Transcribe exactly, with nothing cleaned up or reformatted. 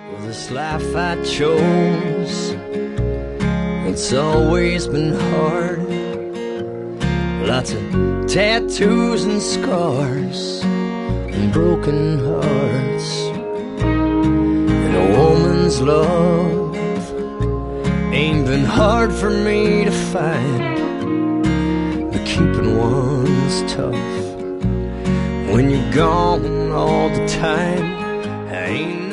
Well, this life I chose, it's always been hard. Lots of tattoos and scars and broken hearts, and a woman's love ain't been hard for me to find, but keeping one's tough when you're gone all the time. I ain't